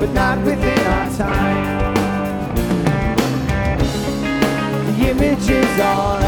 but not within our time. The images on